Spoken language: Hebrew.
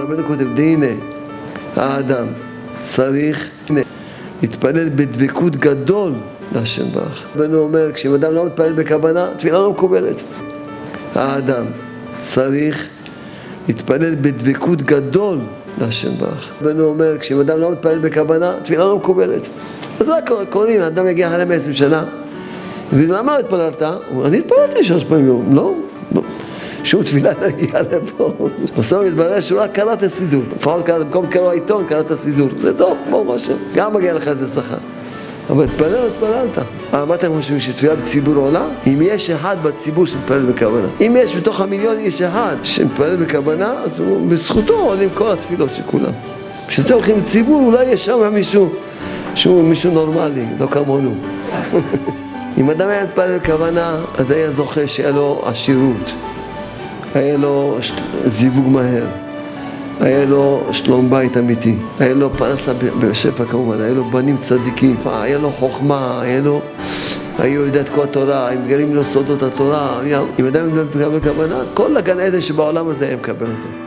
רבנו כותב, הנה, האדם צריך להתפלל בדבקות גדול להשם ברך. רבנו אומר, כשאם אדם לא מתפלל בכוונה, תפילה לא מקובלת. האדם צריך להתפלל בדבקות גדול להשם ברך. רבנו אומר, כשאם אדם לא מתפלל בכוונה, תפילה לא מקובלת. אז רק קוראים, האדם יגיע אחרי 120 שנה, ולמה התפללת? אני התפללתי 3 פעמים יום, לא? שום תפילה נגיע לפה. בסוף מתברר שהוא רק קרא את הסידור. לפחות במקום קרוא העיתון, קרא את הסידור. זה טוב, ברוך השם. גם מגיע לך איזה שכר. אבל התפללת. מה אתם חושבים, שתפילה בציבור עולה? אם יש אחד בציבור שמתפלל בכוונה. אם יש בתוך המיליון יש אחד שמתפלל בכוונה, אז בזכותו עולים כל התפילות של כולם. כשזה הולכים לציבור, אולי יש שם מישהו שהוא מישהו נורמלי, לא כמונו. אם אדם היה מתפלל בכוונה, אז היה זוכה שהיה לו עשירות. היה לו זיווג מהר, היה לו שלום בית אמיתי, היה לו פרנסה בשפע כמובן, היה לו בנים צדיקים, היה לו חוכמה, היה יודע את כל התורה, הם מגלים לו סודות התורה, אם אדם מקבל כוונה, כל הגן עדן שבעולם הזה היה מקבל אותו.